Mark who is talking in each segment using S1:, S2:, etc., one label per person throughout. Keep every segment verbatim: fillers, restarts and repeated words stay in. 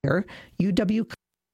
S1: U W.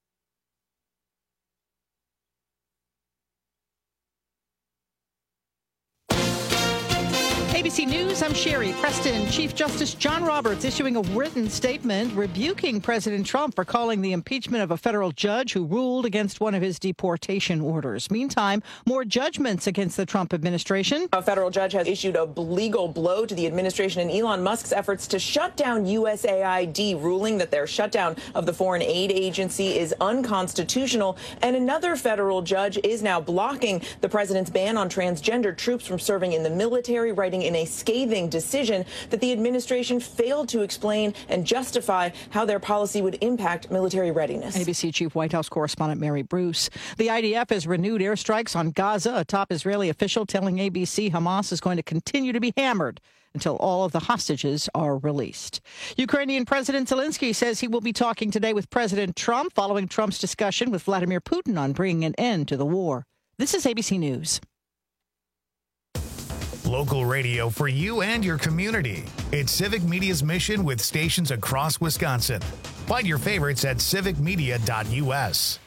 S2: A B C News, I'm Sherry Preston. Chief Justice John Roberts issuing a written statement rebuking President Trump for calling the impeachment of a federal judge who ruled against one of his deportation orders. Meantime, more judgments against the Trump administration.
S3: A federal judge has issued a legal blow to the administration and Elon Musk's efforts to shut down U S A I D, ruling that their shutdown of the foreign aid agency is unconstitutional. And another federal judge is now blocking the president's ban on transgender troops from serving in the military, writing in a scathing decision that the administration failed to explain and justify how their policy would impact military readiness.
S2: A B C Chief White House correspondent Mary Bruce. The I D F has renewed airstrikes on Gaza. A top Israeli official telling A B C Hamas is going to continue to be hammered until all of the hostages are released. Ukrainian President Zelensky says he will be talking today with President Trump following Trump's discussion with Vladimir Putin on bringing an end to the war. This is A B C News.
S4: Local radio for you and your community. It's Civic Media's mission with stations across Wisconsin. Find your favorites at civic media dot u s.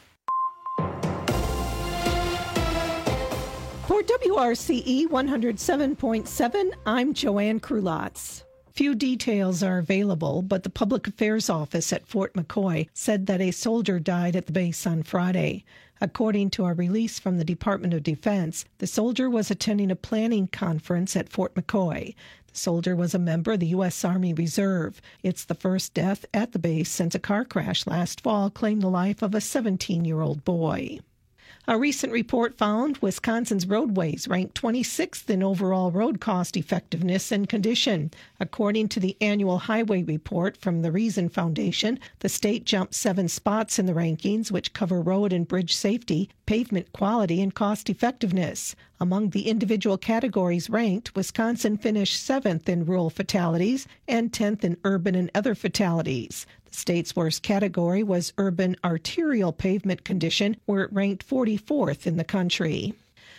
S1: For W R C E one oh seven point seven, I'm Joanne Krulotz. Few details are available, but the Public Affairs Office at Fort McCoy said that a soldier died at the base on Friday. According to a release from the Department of Defense, the soldier was attending a planning conference at Fort McCoy. The soldier was a member of the U S Army Reserve. It's the first death at the base since a car crash last fall claimed the life of a seventeen-year-old boy. A recent report found Wisconsin's roadways ranked twenty-sixth in overall road cost effectiveness and condition. According to the annual highway report from the Reason Foundation, the state jumped seven spots in the rankings, which cover road and bridge safety, pavement quality, and cost effectiveness. Among the individual categories ranked, Wisconsin finished seventh in rural fatalities and tenth in urban and other fatalities. The state's worst category was urban arterial pavement condition, where it ranked forty-fourth in the country.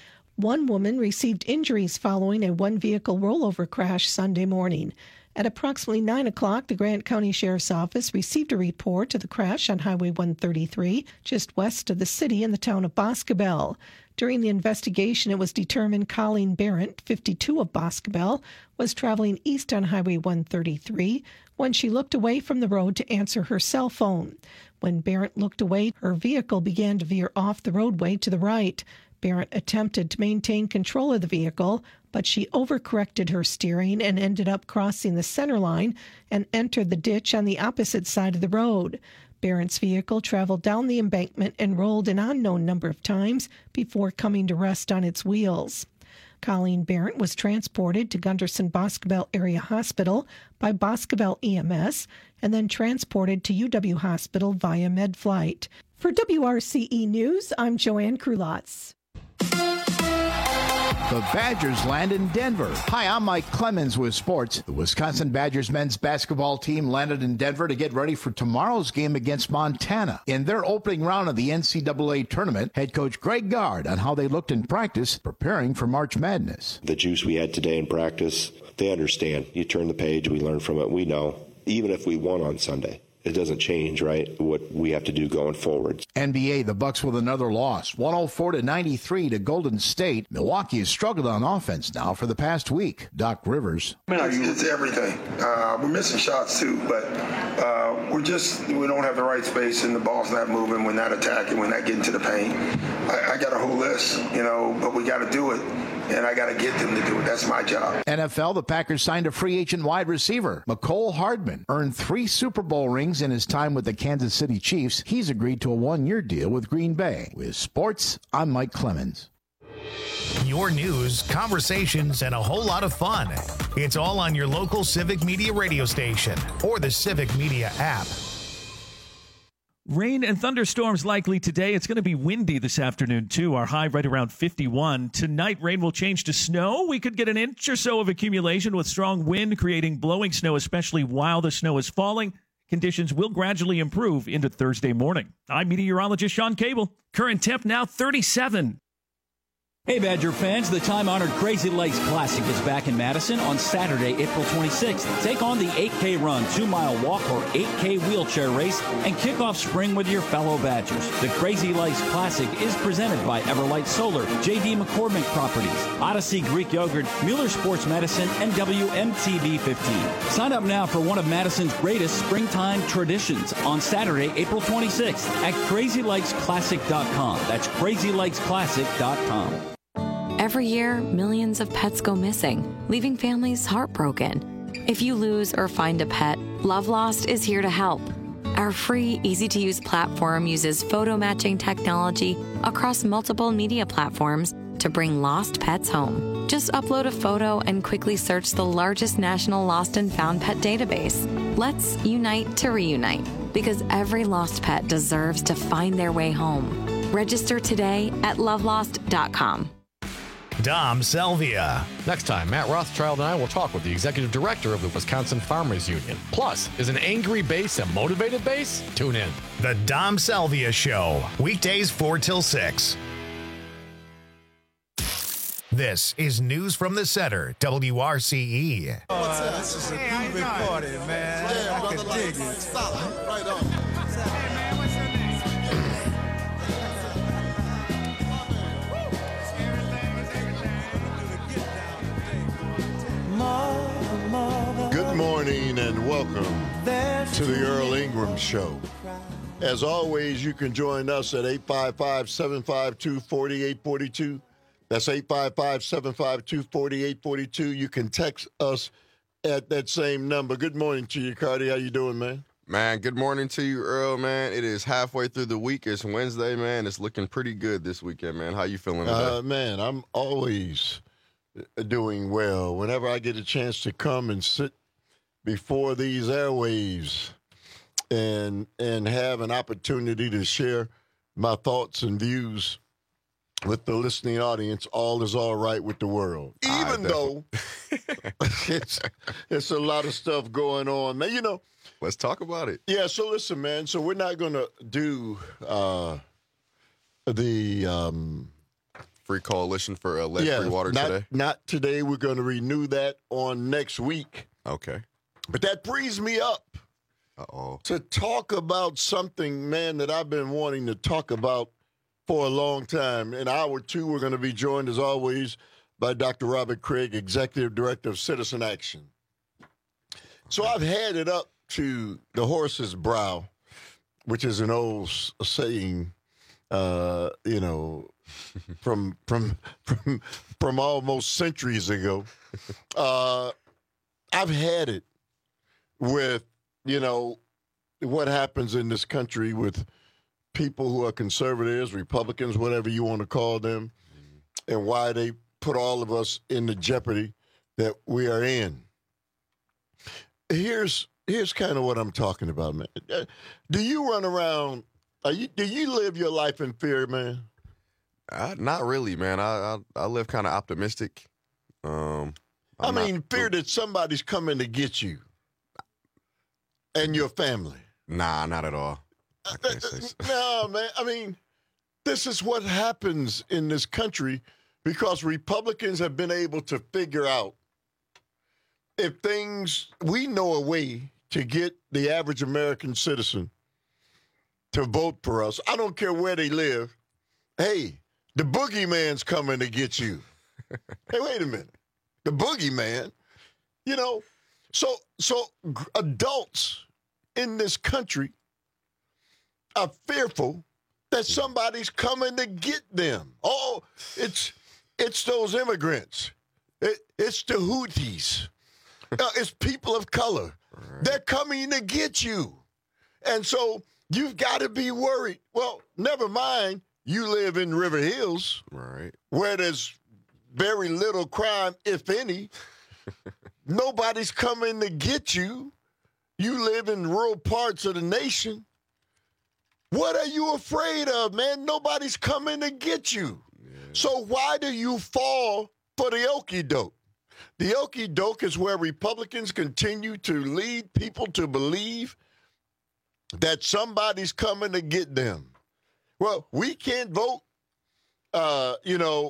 S1: One woman received injuries following a one-vehicle rollover crash Sunday morning. At approximately nine o'clock, the Grant County Sheriff's Office received a report of the crash on Highway one thirty-three, just west of the city in the town of Boscobel. During the investigation, it was determined Colleen Barrett, fifty-two, of Boscobel, was traveling east on Highway one thirty-three when she looked away from the road to answer her cell phone. When Barrett looked away, her vehicle began to veer off the roadway to the right. Barrett attempted to maintain control of the vehicle, but she overcorrected her steering and ended up crossing the center line and entered the ditch on the opposite side of the road. Barrett's vehicle traveled down the embankment and rolled an unknown number of times before coming to rest on its wheels. Colleen Barrett was transported to Gunderson Boscobel Area Hospital by Boscobel E M S and then transported to U W Hospital via MedFlight. For W R C E News, I'm Joanne Krulotz.
S5: The Badgers land in Denver. Hi, I'm Mike Clemens with sports. The Wisconsin Badgers men's basketball team landed in Denver to get ready for tomorrow's game against Montana. In their opening round of the N C double A tournament, head coach Greg Gard on how they looked in practice preparing for March Madness.
S6: The juice we had today in practice, they understand. You turn the page, we learn from it, we know. Even if we won on Sunday, it doesn't change, right, what we have to do going forward.
S5: N B A, the Bucks with another loss, one oh four to ninety-three to Golden State. Milwaukee has struggled on offense now for the past week. Doc Rivers.
S7: It's, it's everything. Uh, we're missing shots too, but uh, we're just, we don't have the right space and the ball's not moving. We're not attacking. We're not getting to the paint. I, I got a whole list, you know, but we got to do it. And I got to get them to do it. That's my job.
S5: N F L, the Packers signed a free agent wide receiver. Mecole Hardman earned three Super Bowl rings in his time with the Kansas City Chiefs. He's agreed to a one-year deal with Green Bay. With sports, I'm Mike Clemens.
S4: Your news, conversations, and a whole lot of fun. It's all on your local Civic Media radio station or the Civic Media app.
S8: Rain and thunderstorms likely today. It's going to be windy this afternoon, too. Our high right around fifty-one. Tonight, rain will change to snow. We could get an inch or so of accumulation with strong wind creating blowing snow, especially while the snow is falling. Conditions will gradually improve into Thursday morning. I'm meteorologist Sean Cable. Current temp now thirty-seven.
S9: Hey, Badger fans, the time-honored Crazy Lakes Classic is back in Madison on Saturday, April twenty-sixth. Take on the eight K run, two mile walk, or eight K wheelchair race and kick off spring with your fellow Badgers. The Crazy Lakes Classic is presented by Everlight Solar, J D McCormick Properties, Odyssey Greek Yogurt, Mueller Sports Medicine, and W M T V fifteen. Sign up now for one of Madison's greatest springtime traditions on Saturday, April twenty-sixth at crazy lakes classic dot com. That's crazy lakes classic dot com.
S10: Every year, millions of pets go missing, leaving families heartbroken. If you lose or find a pet, Love Lost is here to help. Our free, easy-to-use platform uses photo matching technology across multiple media platforms to bring lost pets home. Just upload a photo and quickly search the largest national lost and found pet database. Let's unite to reunite, because every lost pet deserves to find their way home. Register today at love lost dot com.
S4: Dom Selvia.
S11: Next time, Matt Rothschild and I will talk with the executive director of the Wisconsin Farmers Union. Plus, is an angry base a motivated base? Tune in.
S4: The Dom Selvia Show, weekdays four till six. This is News from the Center, W R C E.
S12: What's up? This is a hey, groovy party, man. Yeah, I can dig it. Solid. Right on. Hey, man, what's your name?
S13: Good morning and welcome to the Earl Ingram Show. As always, you can join us at eight five five, seven five two, four eight four two. That's eight five five, seven five two, four eight four two. You can text us at that same number. Good morning to you, Cardi. How you doing, man?
S14: Man, good morning to you, Earl, man. It is halfway through the week. It's Wednesday, man. It's looking pretty good this weekend, man. How you feeling today?
S13: Uh, man, I'm always doing well. Whenever I get a chance to come and sit before these airwaves and and have an opportunity to share my thoughts and views with the listening audience, all is all right with the world. Even though it's it's a lot of stuff going on. Man, you know.
S14: Let's talk about it.
S13: Yeah, so listen, man. So we're not going to do uh, the um,
S14: free coalition for uh, lead
S13: yeah,
S14: free water
S13: not,
S14: today.
S13: Not today. We're going to renew that on next week.
S14: Okay.
S13: But that frees me up
S14: Uh-oh.
S13: to talk about something, man, that I've been wanting to talk about for a long time. In hour two, we're going to be joined, as always, by Doctor Robert Craig, Executive Director of Citizen Action. So I've had it up to the horse's brow, which is an old saying, uh, you know, from from from from almost centuries ago. Uh, I've had it with, you know, what happens in this country with people who are conservatives, Republicans, whatever you want to call them, and why they put all of us in the jeopardy that we are in. Here's here's kind of what I'm talking about, man. Do you run around? Are you, do you live your life in fear, man?
S14: Uh, not really, man. I I, I live kind of optimistic. Um,
S13: I mean,
S14: not,
S13: fear that somebody's coming to get you and your family.
S14: Nah, not at all. I can't say so.
S13: No, man. I mean, this is what happens in this country because Republicans have been able to figure out if things, we know a way to get the average American citizen to vote for us. I don't care where they live. Hey, the boogeyman's coming to get you. Hey, wait a minute. The boogeyman, you know, so so adults in this country are fearful that somebody's coming to get them. Oh, it's it's those immigrants. It, it's the Houthis. Uh, it's people of color. Right. They're coming to get you. And so you've got to be worried. Well, never mind, you live in River Hills,
S14: right,
S13: where there's very little crime, if any. Nobody's coming to get you. You live in rural parts of the nation. What are you afraid of, man? Nobody's coming to get you. Yeah. So why do you fall for the okie-doke? The okie-doke is where Republicans continue to lead people to believe that somebody's coming to get them. Well, we can't vote, uh, you know,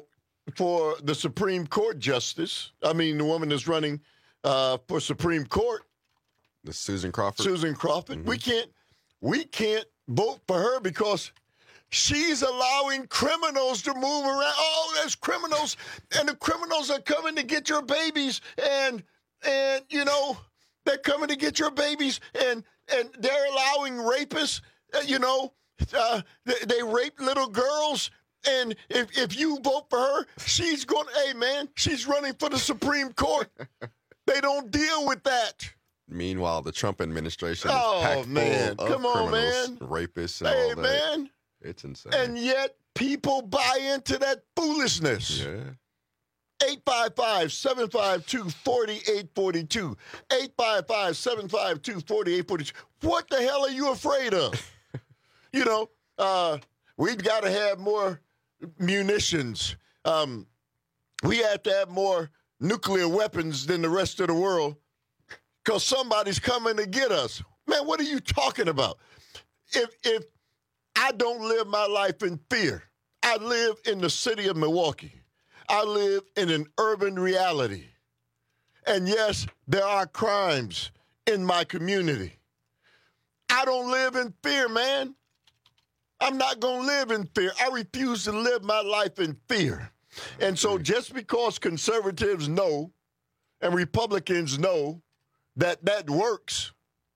S13: for the Supreme Court justice. I mean, the woman that's running uh, for Supreme Court.
S14: The Susan Crawford.
S13: Susan Crawford.
S14: Mm-hmm.
S13: We can't, we can't vote for her because she's allowing criminals to move around. Oh, there's criminals, and the criminals are coming to get your babies, and and you know they're coming to get your babies, and and they're allowing rapists. Uh, you know, uh, they, they rape little girls. And if, if you vote for her, she's going, hey, man, she's running for the Supreme Court. They don't deal with that.
S14: Meanwhile, the Trump administration is
S13: oh,
S14: packed
S13: man.
S14: full of
S13: Come on,
S14: criminals,
S13: man.
S14: rapists, and
S13: hey,
S14: all that.
S13: man.
S14: It's insane.
S13: And yet people buy into that foolishness.
S14: Yeah.
S13: eight five five, seven five two, four eight four two. eight five five, seven five two, four eight four two. What the hell are you afraid of? you know, uh, we've got to have more munitions. Um, we have to have more nuclear weapons than the rest of the world because somebody's coming to get us. Man, what are you talking about? If if I don't live my life in fear, I live in the city of Milwaukee. I live in an urban reality. And yes, there are crimes in my community. I don't live in fear, man. I'm not going to live in fear. I refuse to live my life in fear. And so just because conservatives know and Republicans know that that works,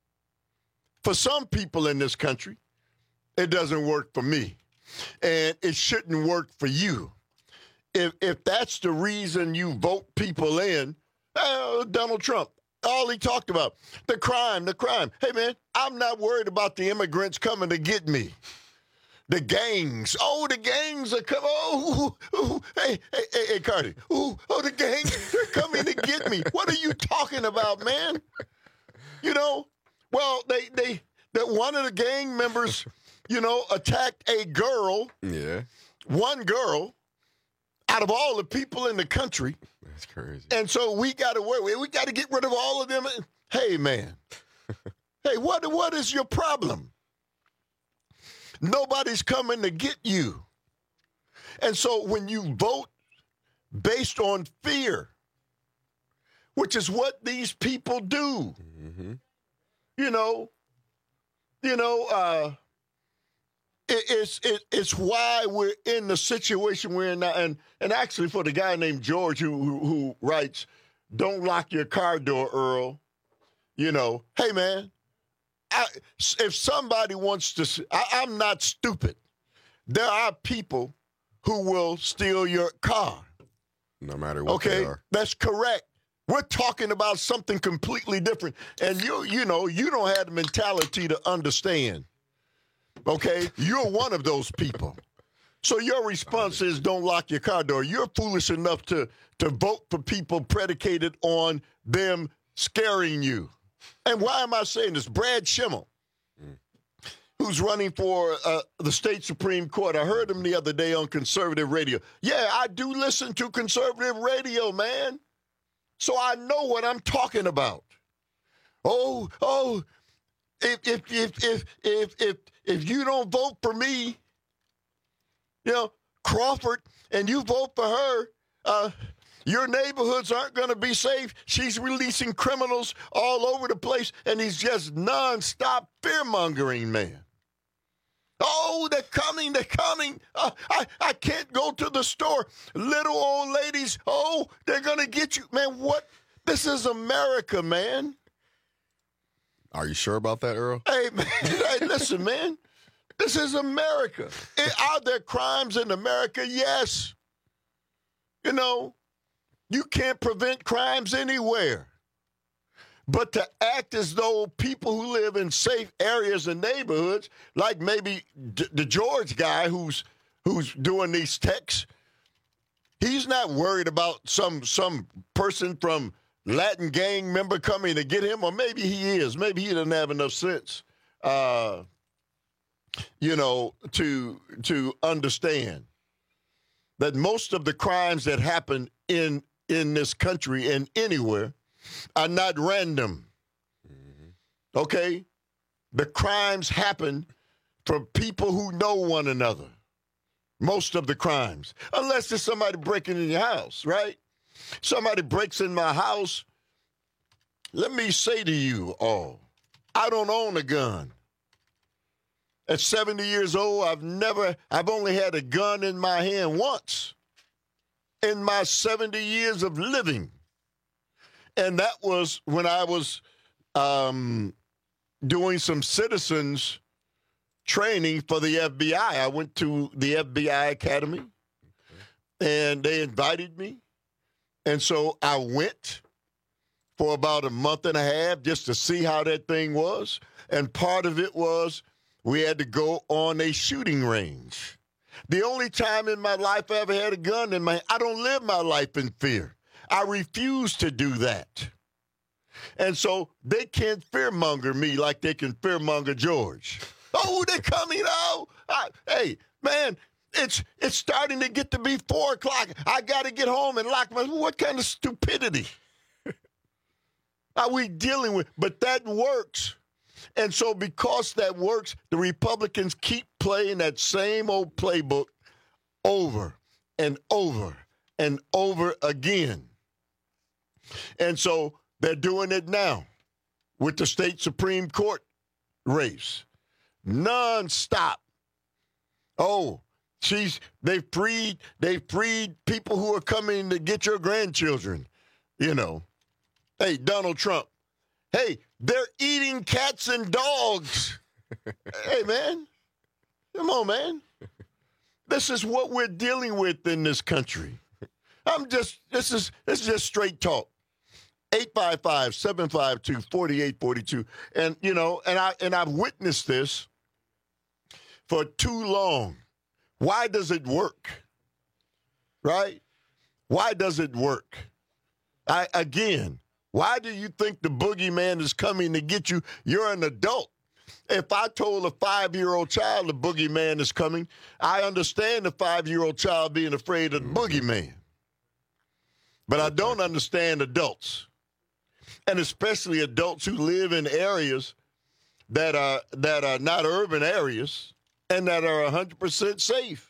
S13: for some people in this country, it doesn't work for me. And it shouldn't work for you. If if that's the reason you vote people in, uh, Donald Trump, all he talked about, the crime, the crime. Hey, man, I'm not worried about the immigrants coming to get me. The gangs. Oh, the gangs are coming. Oh, ooh, ooh. Hey, hey, hey, hey, Cardi. Ooh, oh, the gangs, they're coming to get me. What are you talking about, man? You know, well, they, they, that one of the gang members, you know, attacked a girl.
S14: Yeah.
S13: One girl out of all the people in the country.
S14: That's crazy.
S13: And so we got to worry. We got to get rid of all of them. Hey, man. Hey, what what is your problem? Nobody's coming to get you. And so when you vote based on fear, which is what these people do,
S14: mm-hmm.
S13: you know, you know, uh, it, it's it, it's why we're in the situation we're in now. And and actually, for the guy named George who who, who writes, "Don't lock your car door, Earl." You know, hey man. I, if somebody wants to, I, I'm not stupid. There are people who will steal your car.
S14: No matter what
S13: okay,
S14: they are.
S13: That's correct. We're talking about something completely different. And you, you know, you don't have the mentality to understand. Okay? You're one of those people. So your response is don't lock your car door. You're foolish enough to, to vote for people predicated on them scaring you. And why am I saying this? Brad Schimmel, who's running for uh, the state Supreme Court. I heard him the other day on conservative radio. Yeah, I do listen to conservative radio, man. So I know what I'm talking about. Oh, oh, if if if if if if, if you don't vote for me, you know, Crawford, and you vote for her, uh, your neighborhoods aren't going to be safe. She's releasing criminals all over the place, and he's just nonstop fear-mongering, man. Oh, they're coming, they're coming. Uh, I, I can't go to the store. Little old ladies, oh, they're going to get you. Man, what? This is America, man.
S14: Are you sure about that, Earl?
S13: Hey, man, hey, listen, man. This is America. Are there crimes in America? Yes. You know, you can't prevent crimes anywhere. But to act as though people who live in safe areas and neighborhoods, like maybe D- the George guy who's who's doing these texts, he's not worried about some some person from Latin gang member coming to get him, or maybe he is. Maybe he doesn't have enough sense, uh, you know, to to understand that most of the crimes that happen in in this country and anywhere are not random. Mm-hmm. Okay? The crimes happen from people who know one another. most of the crimes, unless there's somebody breaking in your house, right? Somebody breaks in my house. Let me say to you all, I don't own a gun. At seventy years old, I've never, I've only had a gun in my hand once in my seventy years of living. And that was when I was um, doing some citizens training for the F B I. I went to the F B I Academy, and they invited me. And so I went for about a month and a half just to see how that thing was. And part of it was we had to go on a shooting range. The only time in my life I ever had a gun in my, I don't live my life in fear. I refuse to do that. And so they can't fearmonger me like they can fearmonger George. Oh, they're coming out. I, hey, man, it's it's starting to get to be four o'clock. I got to get home and lock my, what kind of stupidity are we dealing with? But that works. And so because that works, the Republicans keep playing that same old playbook over and over and over again. And so they're doing it now with the state Supreme Court race. Non-stop. Oh, she's they freed they freed people who are coming to get your grandchildren. You know. Hey, Donald Trump. Hey, they're eating cats and dogs. Hey, man. Come on, man. This is what we're dealing with in this country. I'm just, this is this is just straight talk. eight five five, seven five two, four eight four two. And, you know, and, I, and I've witnessed this for too long. Why does it work? Right? Why does it work? I again, why do you think the boogeyman is coming to get you? You're an adult. If I told a five-year-old child the boogeyman is coming, I understand the five-year-old child being afraid of the boogeyman. But I don't understand adults, and especially adults who live in areas that are that are not urban areas and that are one hundred percent safe.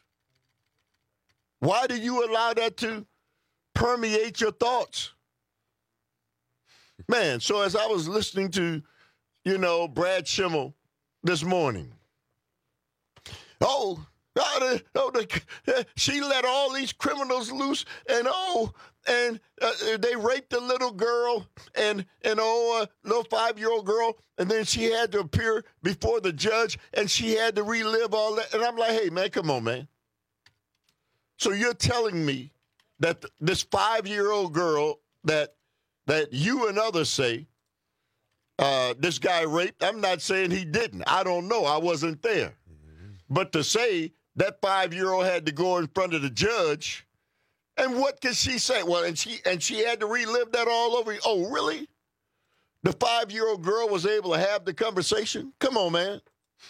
S13: Why do you allow that to permeate your thoughts? Man, so as I was listening to, you know, Brad Schimmel this morning, oh, oh, the, oh the, she let all these criminals loose, and oh, and uh, they raped a little girl, and, and oh, a little five-year-old girl, and then she had to appear before the judge, and she had to relive all that. And I'm like, hey, man, come on, man. So you're telling me that this five-year-old girl that that you and others say uh, this guy raped, I'm not saying he didn't. I don't know. I wasn't there. Mm-hmm. But to say that five-year-old had to go in front of the judge, and what can she say? Well, and she and she had to relive that all over. Oh, really? The five-year-old girl was able to have the conversation? Come on, man.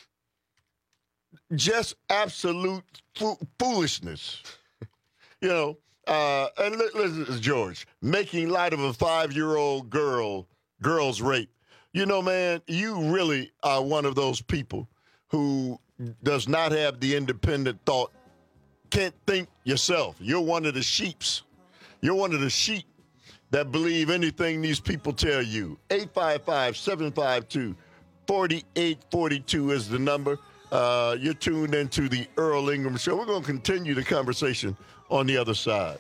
S13: Just absolute fo- foolishness. You know, uh, and listen to George, making light of a five-year-old girl, girl's rape. You know, man, you really are one of those people who does not have the independent thought, can't think yourself. You're one of the sheeps. You're one of the sheep that believe anything these people tell you. eight five five, seven five two, four eight four two is the number. Uh, you're tuned into the Earl Ingram Show. We're going to continue the conversation on the other side.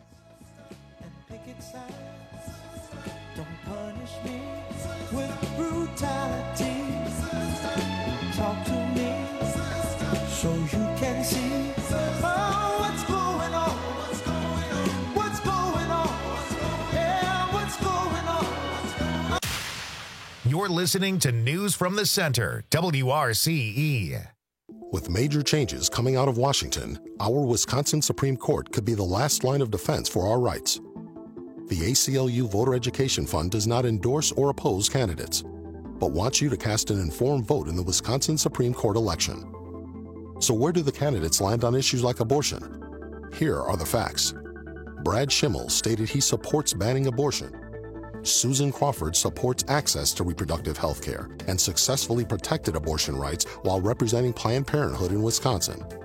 S15: Don't punish me with brutality. Talk to me so you can see oh, what's going on. What's going on? Yeah, what's going on?
S4: You're listening to News from the Center, W R C E.
S16: With major changes coming out of Washington, our Wisconsin Supreme Court could be the last line of defense for our rights. The A C L U Voter Education Fund does not endorse or oppose candidates, but wants you to cast an informed vote in the Wisconsin Supreme Court election. So where do the candidates land on issues like abortion? Here are the facts. Brad Schimmel stated he supports banning abortion. Susan Crawford supports access to reproductive health care and successfully protected abortion rights while representing Planned Parenthood in Wisconsin.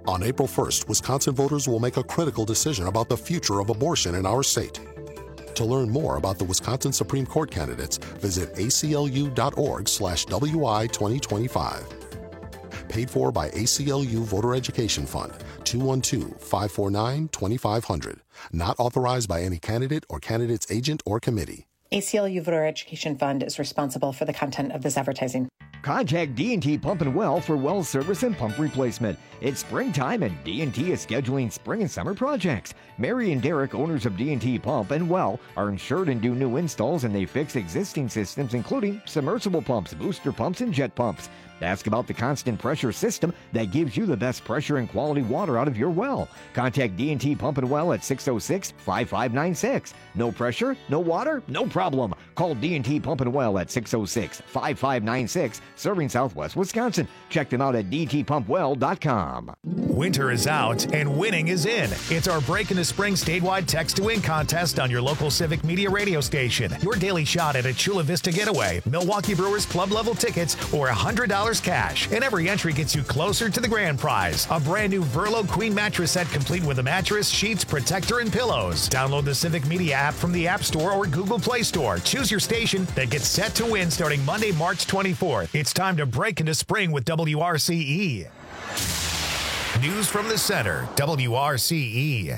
S16: On April first, Wisconsin voters will make a critical decision about the future of abortion in our state. To learn more about the Wisconsin Supreme Court candidates, visit A C L U dot org slash W I twenty twenty-five. Paid for by A C L U Voter Education Fund, two one two, five four nine, two five zero zero. Not authorized by any candidate or candidate's agent or committee.
S17: A C L U Voter Education Fund is responsible for the content of this advertising.
S18: Contact D and T Pump and Well for well service and pump replacement. It's springtime and D and T is scheduling spring and summer projects. Mary and Derek, owners of D and T Pump and Well, are insured and do new installs, and they fix existing systems including submersible pumps, booster pumps, and jet pumps. Ask about the constant pressure system that gives you the best pressure and quality water out of your well. Contact D and T Pump and Well at six oh six, five five nine six. No pressure, no water, no problem. Call D and T Pump and Well at six oh six, five five nine six, serving Southwest Wisconsin. Check them out at d t pump well dot com.
S4: Winter is out and winning is in. It's our Break into Spring statewide text to win contest on your local Civic Media radio station. Your daily shot at a Chula Vista getaway, Milwaukee Brewers club level tickets, or one hundred dollars cash. And every entry gets you closer to the grand prize. A brand new Verlo Queen mattress set complete with a mattress, sheets, protector, and pillows. Download the Civic Media app from the App Store or Google Play Store. Choose your station that gets set to win starting Monday, March twenty-fourth. It's time to break into spring with W R C E. News from the center, W R C E.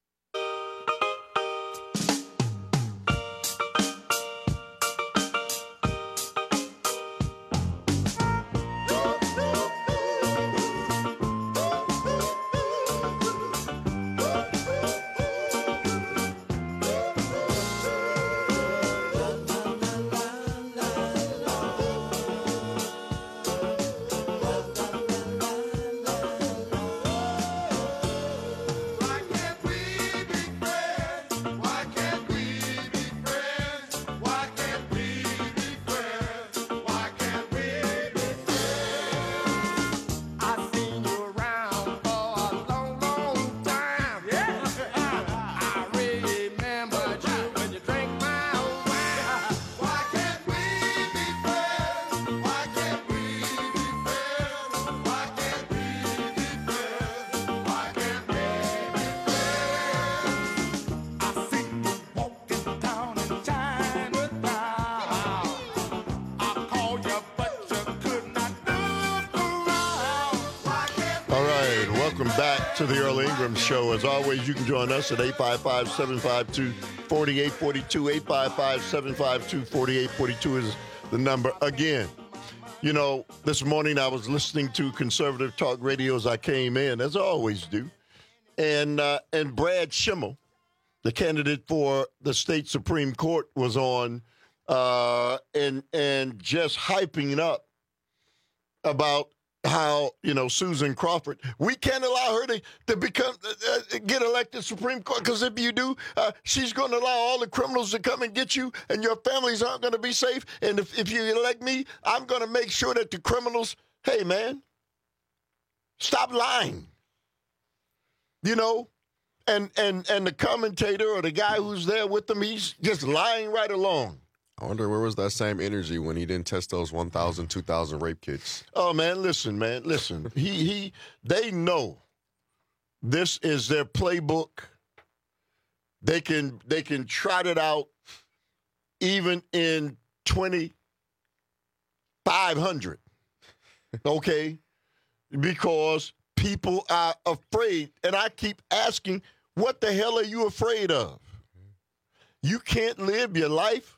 S13: Welcome back to the Earl Ingram Show. As always, you can join us at eight five five, seven five two, four eight four two. eight five five, seven five two, four eight four two is the number. Again, you know, this morning I was listening to Conservative Talk Radio as I came in, as I always do. And, uh, and Brad Schimmel, the candidate for the state Supreme Court, was on uh, and, and just hyping up about how, you know, Susan Crawford, we can't allow her to, to become, uh, get elected Supreme Court, because if you do, uh, she's going to allow all the criminals to come and get you, and your families aren't going to be safe. And if, if you elect me, I'm going to make sure that the criminals, hey, man, stop lying. You know, and, and, and the commentator or the guy who's there with them, he's just lying right along.
S14: I wonder where was that same energy when he didn't test those one thousand, two thousand rape kits?
S13: Oh, man, listen, man, listen. he he, They know this is their playbook. They can they can trot it out even in twenty-five hundred, okay? Because people are afraid. And I keep asking, what the hell are you afraid of? You can't live your life,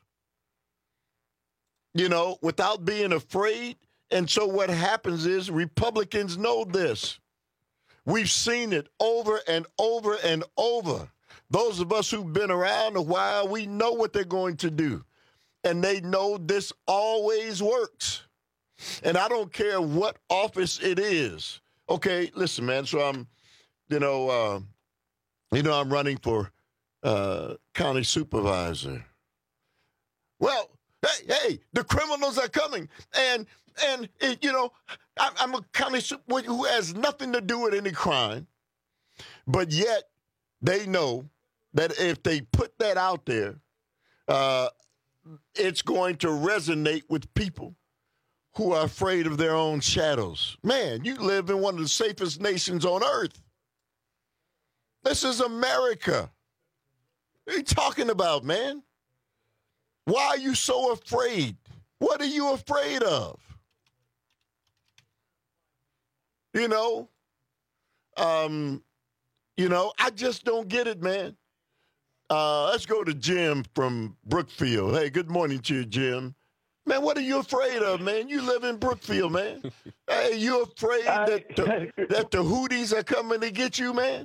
S13: you know, without being afraid. And so what happens is Republicans know this. We've seen it over and over and over. Those of us who've been around a while, we know what they're going to do. And they know this always works. And I don't care what office it is. Okay, listen, man, so I'm, you know, uh, you know, I'm running for uh, county supervisor. Well, Hey, hey, the criminals are coming. And, and it, you know, I, I'm a county super who has nothing to do with any crime. But yet they know that if they put that out there, uh, it's going to resonate with people who are afraid of their own shadows. Man, you live in one of the safest nations on earth. This is America. What are you talking about, man? Why are you so afraid? What are you afraid of? You know, um, you know, I just don't get it, man. Uh, let's go to Jim from Brookfield. Hey, good morning to you, Jim. Man, what are you afraid of, man? You live in Brookfield, man. Hey, you afraid that the, that the Houthis are coming to get you, man?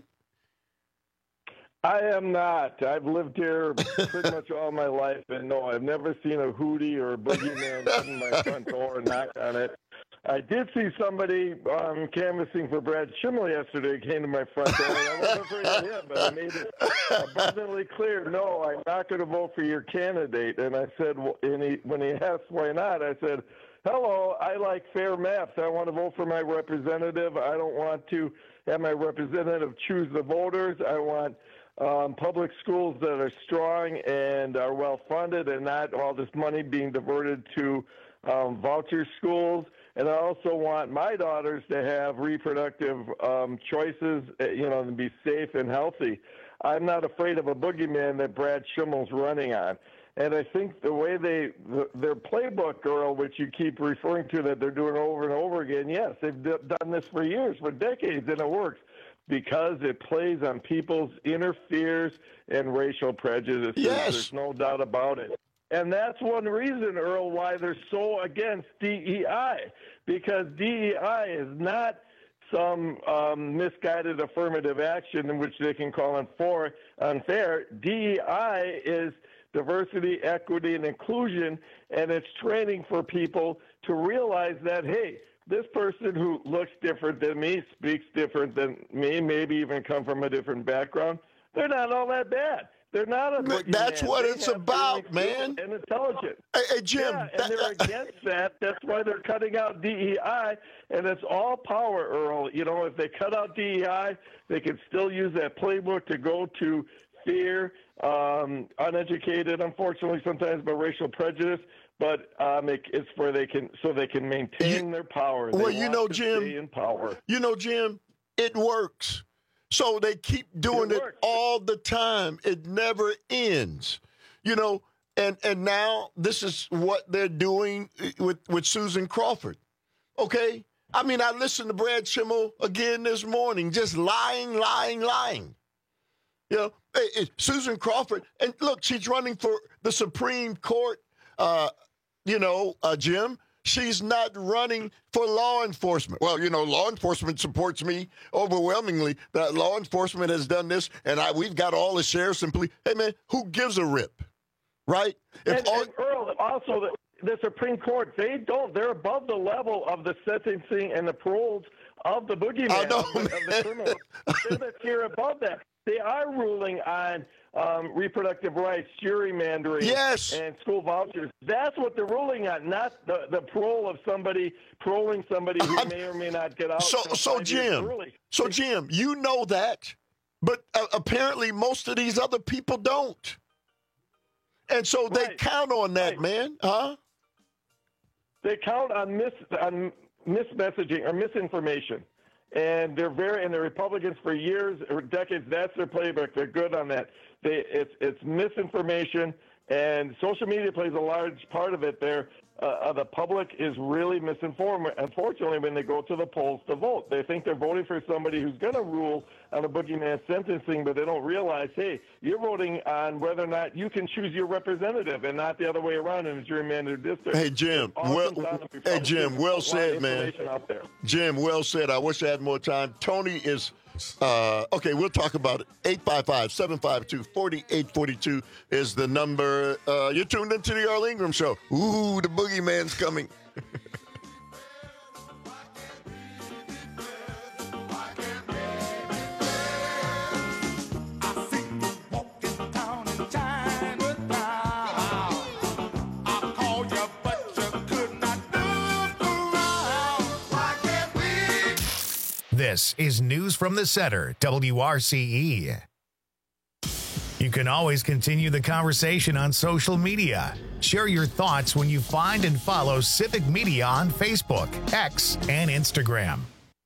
S19: I am not. I've lived here pretty much all my life, and no, I've never seen a Houthi or a boogeyman come to my front door and knock on it. I did see somebody um, canvassing for Brad Schimmel yesterday came to my front door. I wasn't afraid of him, but I made it abundantly clear, no, I'm not going to vote for your candidate. And I said, well, and he, when he asked why not, I said, hello, I like fair maps. I want to vote for my representative. I don't want to have my representative choose the voters. I want um, public schools that are strong and are well-funded and not all this money being diverted to um, voucher schools. And I also want my daughters to have reproductive um, choices, you know, and be safe and healthy. I'm not afraid of a boogeyman that Brad Schimmel's running on. And I think the way they, the, their playbook, girl, which you keep referring to that they're doing over and over again, yes, they've d- done this for years, for decades, and it works because it plays on people's inner fears and racial prejudices.
S13: Yes.
S19: There's no doubt about it. And that's one reason, Earl, why they're so against D E I, because D E I is not some um, misguided affirmative action in which they can call unfair. unfair. D E I is diversity, equity, and inclusion, and it's training for people to realize that, hey, this person who looks different than me, speaks different than me, maybe even come from a different background, they're not all that bad. They're not a boogeyman.
S13: That's what
S19: they
S13: it's about, man.
S19: And intelligent.
S13: Hey, hey Jim.
S19: Yeah,
S13: that,
S19: and they're against that. That's why they're cutting out D E I, and it's all power, Earl. You know, if they cut out D E I, they can still use that playbook to go to fear, um, uneducated, unfortunately, sometimes by racial prejudice. But um, it, it's where they can, so they can maintain
S13: you,
S19: their power. They
S13: well, you know, Jim.
S19: Stay in power.
S13: You know, Jim. It works. So they keep doing it, it all the time. It never ends, you know. And and now this is what they're doing with, with Susan Crawford. Okay, I mean, I listened to Brad Schimmel again this morning, just lying, lying, lying. You know, it, it, Susan Crawford, and look, she's running for the Supreme Court. Uh, you know, uh, Jim. She's not running for law enforcement. Well, you know, law enforcement supports me overwhelmingly. That law enforcement has done this, and I, we've got all the sheriffs and police. Hey, man, who gives a rip, right? If
S19: and,
S13: all,
S19: and Earl, also the, the Supreme Court, they don't. They're above the level of the sentencing and the paroles of the boogeyman,
S13: I know,
S19: of, the, of the criminals. They're the tier above that. They are ruling on um, reproductive rights, gerrymandering,
S13: yes.
S19: and school vouchers. That's what they're ruling on, not the, the parole of somebody, paroling somebody who may or may not get out.
S13: So, so Jim, so Jim, you know that, but uh, apparently most of these other people don't. And so they
S19: right.
S13: count on that,
S19: right.
S13: man, huh?
S19: They count on mis on mismessaging or misinformation. And they're very, and the Republicans for years or decades, that's their playbook. They're good on that. They, it's, it's misinformation, and social media plays a large part of it there. Uh, the public is really misinformed, unfortunately, when they go to the polls to vote. They think they're voting for somebody who's going to rule on a boogeyman sentencing, but they don't realize, hey, you're voting on whether or not you can choose your representative and not the other way around in a gerrymandered district.
S13: Hey, Jim. Well, hey, Jim, well said, man. Jim, well said. I wish I had more time. Tony is... Uh, okay, we'll talk about it. eight five five, seven five two, four eight four two is the number. Uh, you're tuned into the Earl Ingram Show. Ooh, the boogeyman's coming.
S4: This is News from the Center, W R C E. You can always continue the conversation on social media. Share your thoughts when you find and follow Civic Media on Facebook, X, and Instagram.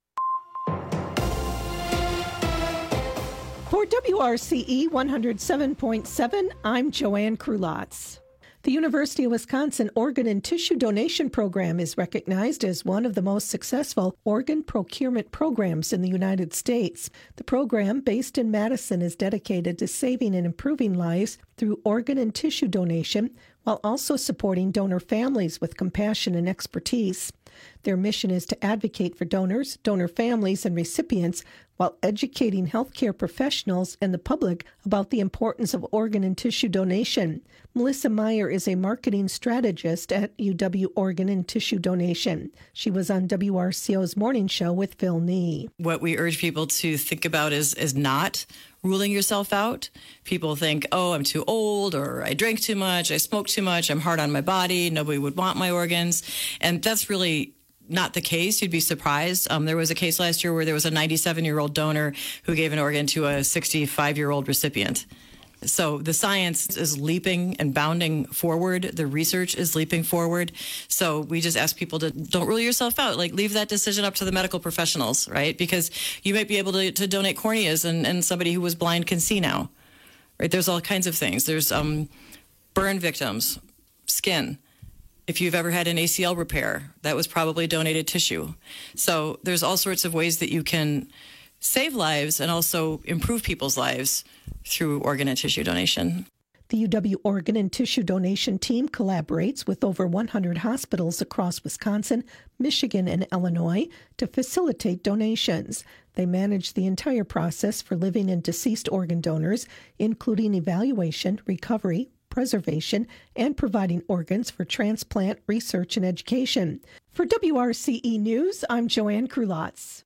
S1: For W R C E one oh seven point seven, I'm Joanne Krulotz. The University of Wisconsin Organ and Tissue Donation Program is recognized as one of the most successful organ procurement programs in the United States. The program, based in Madison, is dedicated to saving and improving lives through organ and tissue donation, while also supporting donor families with compassion and expertise. Their mission is to advocate for donors, donor families, and recipients while educating healthcare professionals and the public about the importance of organ and tissue donation. Melissa Meyer is a marketing strategist at U W Organ and Tissue Donation. She was on W R C O's Morning Show with Phil Nee.
S20: What we urge people to think about is, is not ruling yourself out. People think, oh, I'm too old, or I drank too much, I smoked too much, I'm hard on my body, nobody would want my organs. And that's really not the case. You'd be surprised. Um, there was a case last year where there was a ninety-seven-year-old donor who gave an organ to a sixty-five-year-old recipient. So the science is leaping and bounding forward. The research is leaping forward. So we just ask people to don't rule yourself out. Like, leave that decision up to the medical professionals, right? Because you might be able to, to donate corneas, and, and somebody who was blind can see now, right? There's all kinds of things. There's um, burn victims, skin. If you've ever had an A C L repair, that was probably donated tissue. So there's all sorts of ways that you can save lives and also improve people's lives through organ and tissue donation.
S1: The U W Organ and Tissue Donation team collaborates with over one hundred hospitals across Wisconsin, Michigan, and Illinois to facilitate donations. They manage the entire process for living and deceased organ donors, including evaluation, recovery, preservation, and providing organs for transplant, research, and education. For W R C E News, I'm Joanne Krulotz.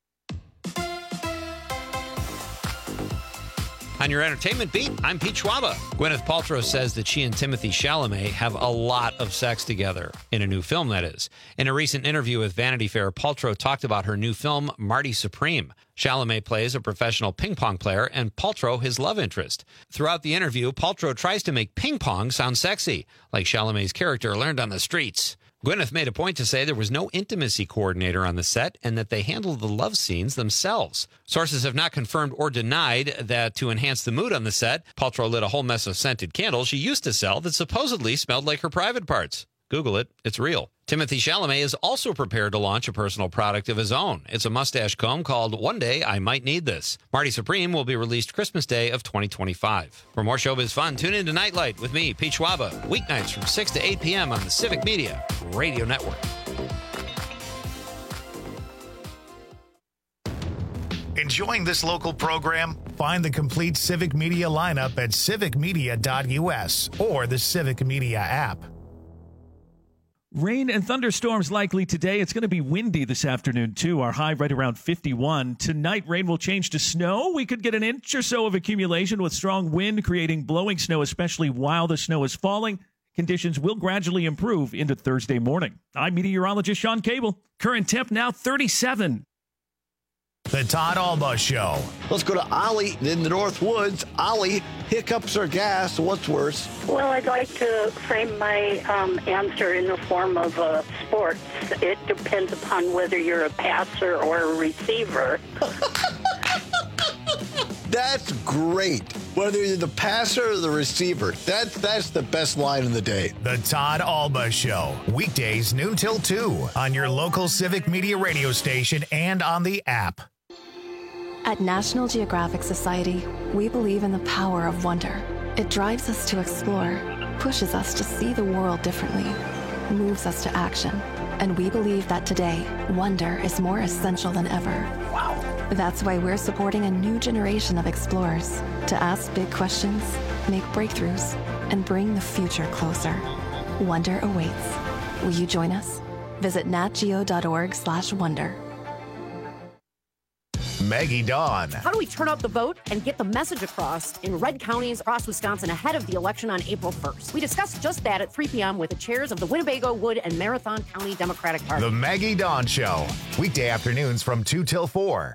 S21: On your entertainment beat, I'm Pete Schwaba. Gwyneth Paltrow says that she and Timothée Chalamet have a lot of sex together, in a new film, that is. In a recent interview with Vanity Fair, Paltrow talked about her new film, Marty Supreme. Chalamet plays a professional ping pong player and Paltrow his love interest. Throughout the interview, Paltrow tries to make ping pong sound sexy, like Chalamet's character learned on the streets. Gwyneth made a point to say there was no intimacy coordinator on the set and that they handled the love scenes themselves. Sources have not confirmed or denied that to enhance the mood on the set, Paltrow lit a whole mess of scented candles she used to sell that supposedly smelled like her private parts. Google it. It's real. Timothée Chalamet is also prepared to launch a personal product of his own. It's a mustache comb called One Day I Might Need This. Marty Supreme will be released Christmas Day of twenty twenty-five. For more showbiz fun, tune in to Nightlight with me, Pete Schwaba, weeknights from six to eight p.m. on the Civic Media Radio Network.
S4: Enjoying this local program? Find the complete Civic Media lineup at civic media dot u s or the Civic Media app.
S8: Rain and thunderstorms likely today. It's going to be windy this afternoon, too. Our high right around fifty-one. Tonight, rain will change to snow. We could get an inch or so of accumulation with strong wind creating blowing snow, especially while the snow is falling. Conditions will gradually improve into Thursday morning. I'm meteorologist Sean Cable. Current temp now thirty-seven.
S4: The Todd Alba Show.
S22: Let's go to Ollie in the North Woods. Ollie, hiccups or gas? What's worse?
S23: Well, I'd like to frame my um, answer in the form of uh, sports. It depends upon whether you're a passer or a receiver.
S22: That's great. Whether you're the passer or the receiver, that's that's the best line of the day.
S4: The Todd Alba Show. Weekdays noon till two on your local Civic Media radio station and on the app.
S24: At National Geographic Society, we believe in the power of wonder. It drives us to explore, pushes us to see the world differently, moves us to action. And we believe that today, wonder is more essential than ever. Wow. That's why we're supporting a new generation of explorers to ask big questions, make breakthroughs, and bring the future closer. Wonder awaits. Will you join us? Visit natgeo.org slash wonder.
S4: Maggie Dawn.
S25: How do we turn out the vote and get the message across in red counties across Wisconsin ahead of the election on April first? We discussed just that at three p.m. with the chairs of the Winnebago, Wood, and Marathon County Democratic Party.
S4: The Maggie Dawn Show. Weekday afternoons from two till four.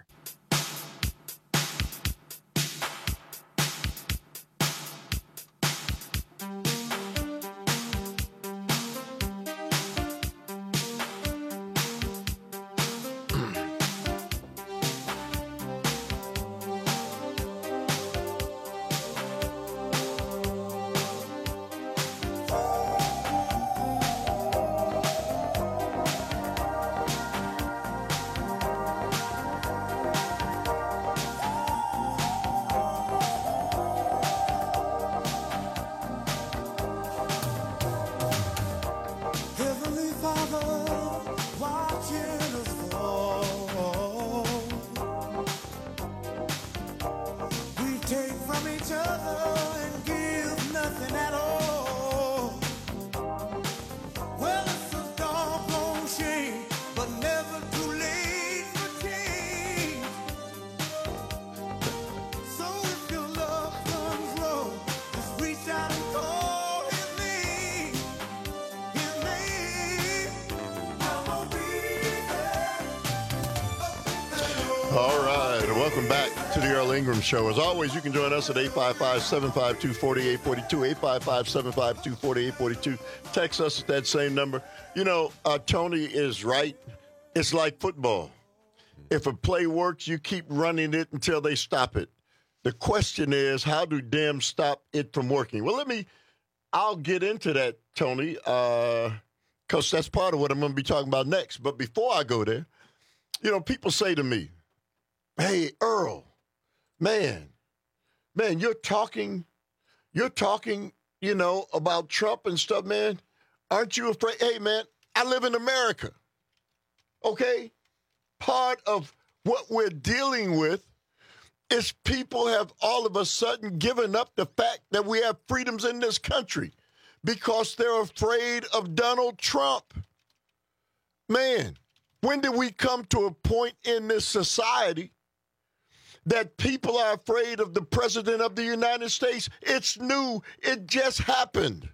S13: All right, welcome back to the Earl Ingram Show. As always, you can join us at eight five five, seven five two, four eight four two, eight five five, seven five two, four eight four two. Text us at that same number. You know, uh, Tony is right. It's like football. If a play works, you keep running it until they stop it. The question is, how do them stop it from working? Well, let me, I'll get into that, Tony, because uh, that's part of what I'm going to be talking about next. But before I go there, you know, people say to me, hey, Earl, man, man, you're talking, you're talking, you know, about Trump and stuff, man. Aren't you afraid? Hey, man, I live in America, okay? Part of what we're dealing with is people have all of a sudden given up the fact that we have freedoms in this country because they're afraid of Donald Trump. Man, when did we come to a point in this society that people are afraid of the president of the United States? It's new. It just happened.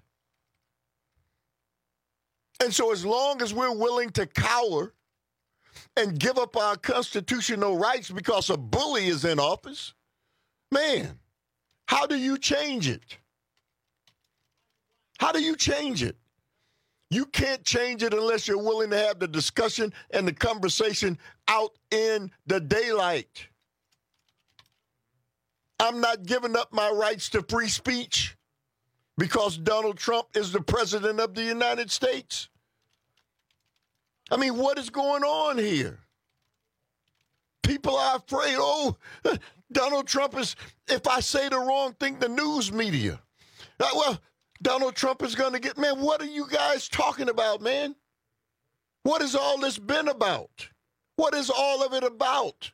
S13: And so as long as we're willing to cower and give up our constitutional rights because a bully is in office, man, how do you change it? How do you change it? You can't change it unless you're willing to have the discussion and the conversation out in the daylight. I'm not giving up my rights to free speech because Donald Trump is the president of the United States. I mean, what is going on here? People are afraid, oh, Donald Trump is, if I say the wrong thing, the news media. Uh, well, Donald Trump is going to get, man, what are you guys talking about, man? What has all this been about? What is all of it about?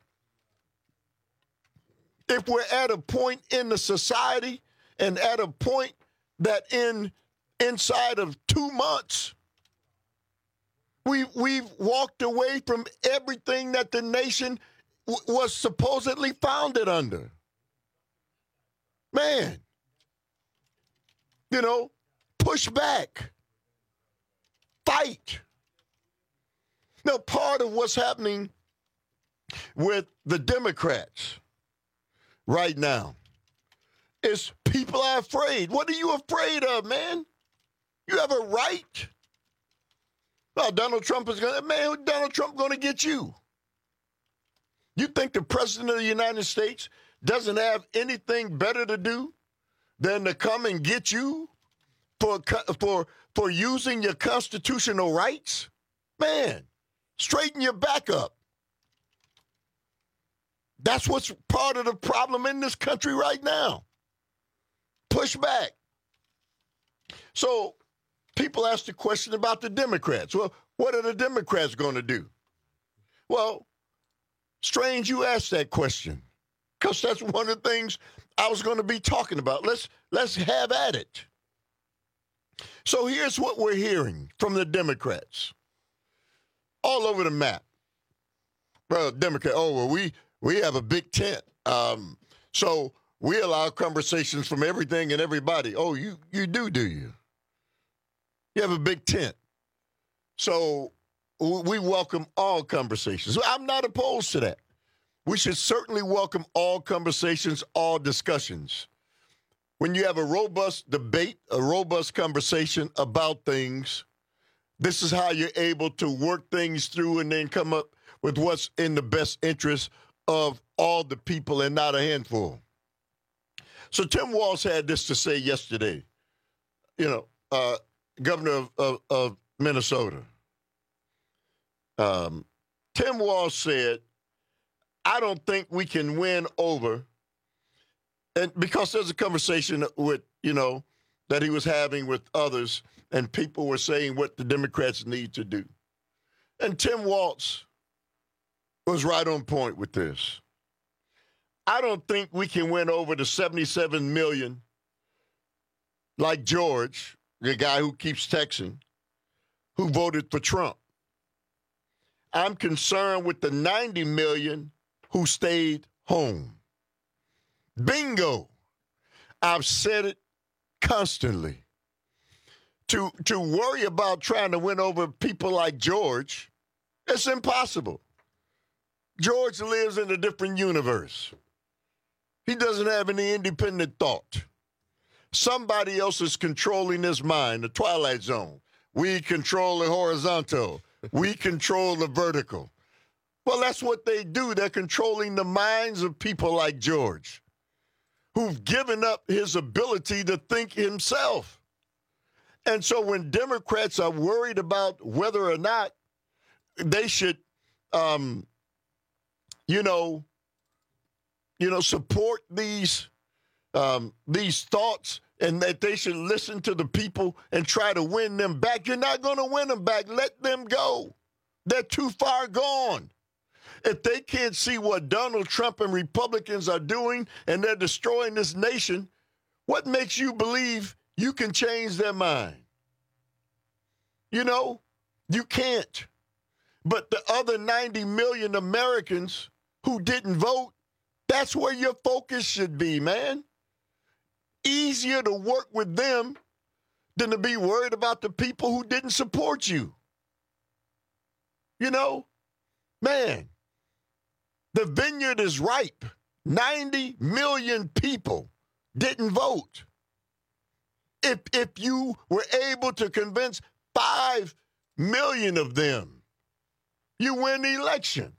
S13: If we're at a point in the society and at a point that in inside of two months, we, we've walked away from everything that the nation w- was supposedly founded under. Man, you know, push back, fight. Now, part of what's happening with the Democrats right now is people are afraid. What are you afraid of, man? You have a right. Well, Donald Trump is going to, man, Donald Trump going to get you. You think the president of the United States doesn't have anything better to do than to come and get you for, for, for using your constitutional rights? Man, straighten your back up. That's what's part of the problem in this country right now. Push back. So people ask the question about the Democrats. Well, what are the Democrats going to do? Well, strange you asked that question, because that's one of the things I was going to be talking about. Let's let's have at it. So here's what we're hearing from the Democrats all over the map. Well, Democrat, oh, well, we, we have a big tent. Um, so we allow conversations from everything and everybody. Oh, you, you do, do you? You have a big tent. So we welcome all conversations. I'm not opposed to that. We should certainly welcome all conversations, all discussions. When you have a robust debate, a robust conversation about things, this is how you're able to work things through and then come up with what's in the best interest of all the people and not a handful. So Tim Walz had this to say yesterday, you know, uh, governor of, of, of Minnesota. Um, Tim Walz said, I don't think we can win over, and because there's a conversation with, you know, that he was having with others, and people were saying what the Democrats need to do. And Tim Walz was right on point with this. I don't think we can win over the seventy-seven million like George, the guy who keeps texting, who voted for Trump. I'm concerned with the ninety million who stayed home. Bingo. I've said it constantly. To, to worry about trying to win over people like George, it's impossible. George lives in a different universe. He doesn't have any independent thought. Somebody else is controlling his mind, the Twilight Zone. We control the horizontal. We control the vertical. Well, that's what they do. They're controlling the minds of people like George, who've given up his ability to think himself. And so when Democrats are worried about whether or not they should, um, you know, you know, support these um, these thoughts and that they should listen to the people and try to win them back, you're not going to win them back. Let them go. They're too far gone. If they can't see what Donald Trump and Republicans are doing and they're destroying this nation, what makes you believe you can change their mind? You know, you can't. But the other ninety million Americans who didn't vote, that's where your focus should be, man. Easier to work with them than to be worried about the people who didn't support you. You know, man, the vineyard is ripe. ninety million people didn't vote. If, if you were able to convince five million of them, you win the election.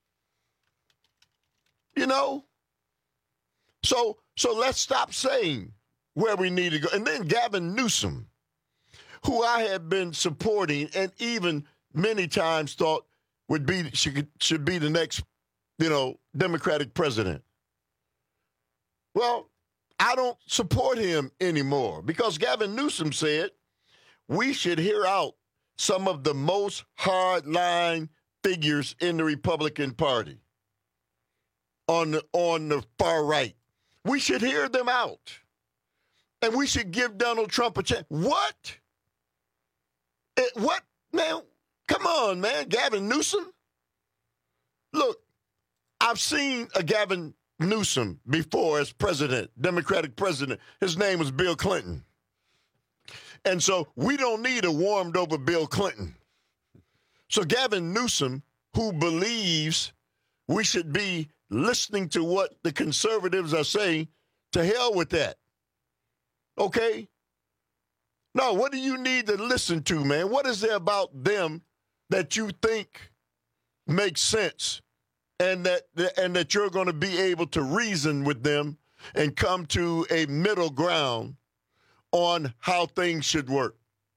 S13: You know? So, so let's stop saying where we need to go. And then Gavin Newsom, who I have been supporting and even many times thought would be should, should be the next, you know, Democratic president. Well, I don't support him anymore because Gavin Newsom said we should hear out some of the most hardline figures in the Republican Party on the, on the far right. We should hear them out. And we should give Donald Trump a chance. What? It, what? Man, come on, man. Gavin Newsom? Look, I've seen a Gavin Newsom before as president, Democratic president. His name was Bill Clinton. And so we don't need a warmed over Bill Clinton. So Gavin Newsom, who believes we should be listening to what the conservatives are saying, to hell with that. Okay? No, what do you need to listen to, man? What is there about them that you think makes sense and that and that you're going to be able to reason with them and come to a middle ground on how things should work?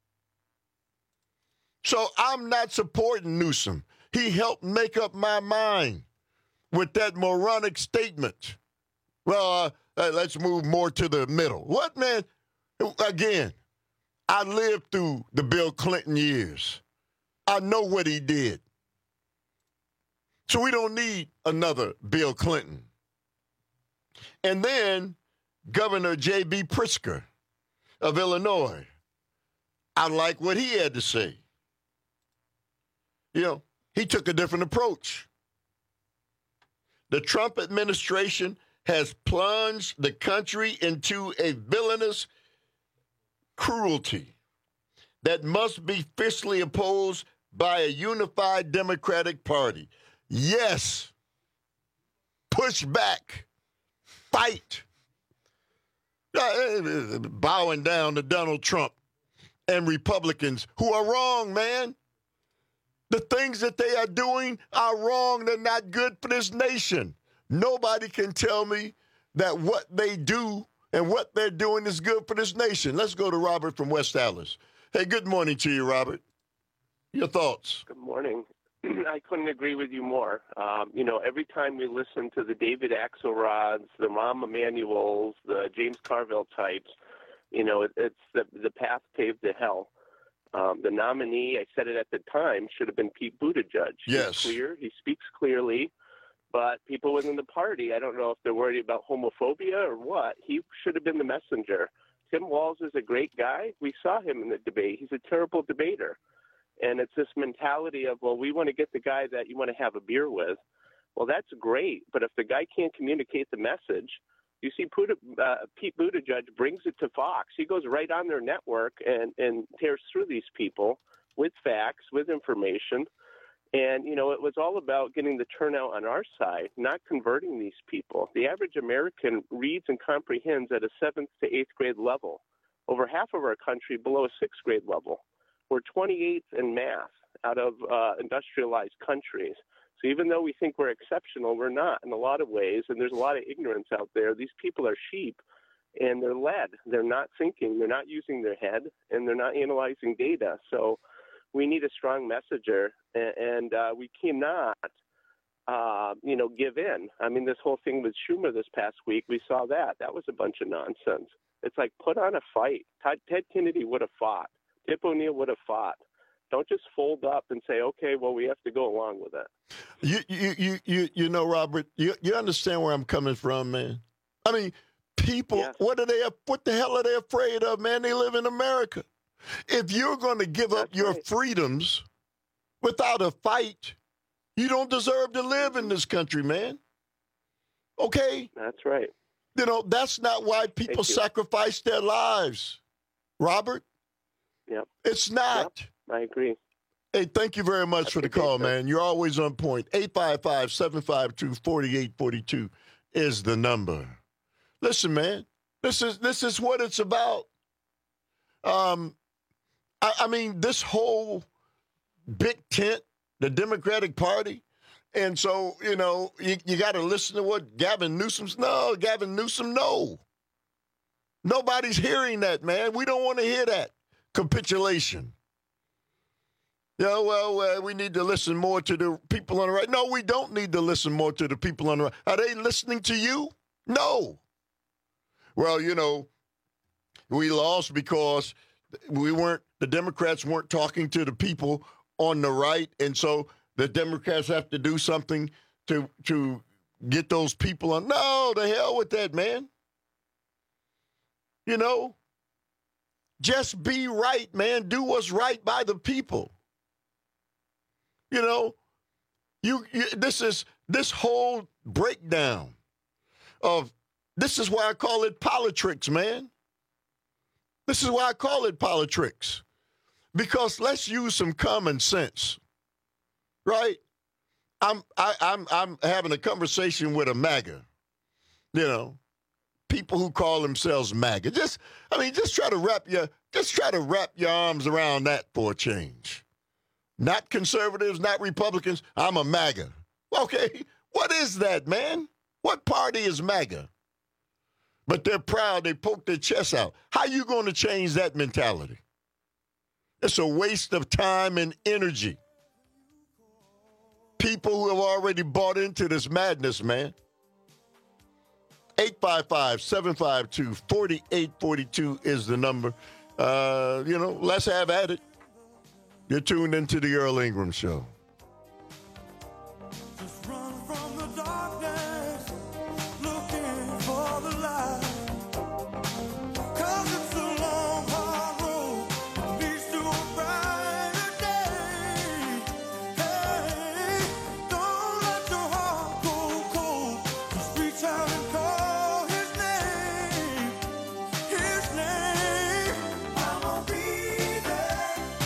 S13: So I'm not supporting Newsom. He helped make up my mind with that moronic statement. Well, uh, let's move more to the middle. What, man? Again, I lived through the Bill Clinton years. I know what he did. So we don't need another Bill Clinton. And then Governor J B. Pritzker of Illinois. I like what he had to say. You know, he took a different approach. The Trump administration has plunged the country into a villainous cruelty that must be fiercely opposed by a unified Democratic Party. Yes. Push back. Fight. Uh, bowing down to Donald Trump and Republicans who are wrong, man. The things that they are doing are wrong. They're not good for this nation. Nobody can tell me that what they do and what they're doing is good for this nation. Let's go to Robert from West Allis. Hey, good morning to you, Robert. Your thoughts?
S2: Good morning. I couldn't agree with you more. Um, you know, every time we listen to the David Axelrods, the Rahm Emanuels, the James Carville types, you know, it, it's the, the path paved to hell. Um, the nominee, I said it at the time, should have been Pete Buttigieg.
S13: Yes.
S2: He's clear. He speaks clearly. But people within the party, I don't know if they're worried about homophobia or what. He should have been the messenger. Tim Walz is a great guy. We saw him in the debate. He's a terrible debater. And it's this mentality of, well, we want to get the guy that you want to have a beer with. Well, that's great. But if the guy can't communicate the message, you see uh, Pete Buttigieg brings it to Fox. He goes right on their network and, and tears through these people with facts, with information. And, you know, it was all about getting the turnout on our side, not converting these people. The average American reads and comprehends at a seventh to eighth grade level. Over half of our country below a sixth grade level. We're twenty-eighth in math out of uh, industrialized countries. So even though we think we're exceptional, we're not in a lot of ways, and there's a lot of ignorance out there. These people are sheep, and they're led. They're not thinking. They're not using their head, and they're not analyzing data. So we need a strong messenger, and, and uh, we cannot, uh, you know, give in. I mean, this whole thing with Schumer this past week, we saw that. That was a bunch of nonsense. It's like, put on a fight. Ted, Ted Kennedy would have fought. Tip O'Neill would have fought. Don't just fold up and say, okay, well, we have to go along with it.
S13: You, you, you, you, you know, Robert, you, you understand where I'm coming from, man. I mean, people, yes. what are they? What the hell are they afraid of, man? They live in America. If you're going to give That's up your right. freedoms without a fight, you don't deserve to live in this country, man. Okay?
S2: That's right.
S13: You know, that's not why people sacrifice their lives, Robert.
S2: Yep.
S13: It's not.
S2: Yep. I agree.
S13: Hey, thank you very much
S2: That's
S13: for the call, man. You're always on point. eight five five, seven five two, four eight four two is the number. Listen, man, this is this is what it's about. Um, I, I mean, this whole big tent, the Democratic Party, and so, you know, you, you got to listen to what Gavin Newsom's, no, Gavin Newsom, no. Nobody's hearing that, man. We don't want to hear that. Capitulation. Yeah, well, uh, we need to listen more to the people on the right. No, we don't need to listen more to the people on the right. Are they listening to you? No. Well, you know, we lost because we weren't, the Democrats weren't talking to the people on the right, and so the Democrats have to do something to to get those people on. No, the hell with that, man. You know, just be right, man. Do what's right by the people. You know, you, you this is this whole breakdown of this is why I call it politics, man. This is why I call it politics. Because let's use some common sense. Right? I'm I, I'm I'm having a conversation with a MAGA. You know, people who call themselves MAGA. Just I mean, just try to wrap your just try to wrap your arms around that for a change. Not conservatives, not Republicans. I'm a MAGA. Okay, what is that, man? What party is MAGA? But they're proud. They poke their chests out. How you going to change that mentality? It's a waste of time and energy. People who have already bought into this madness, man. eight five five, seven five two, four eight four two is the number. Uh, you know, let's have at it. You're tuned into the Earl Ingram Show.
S15: Just run from the darkness, looking for the light. 'Cause it's a long, hard road, leads to a brighter day. Hey, don't let your heart go cold. Just reach out and call his name. His name. I'm gonna be there.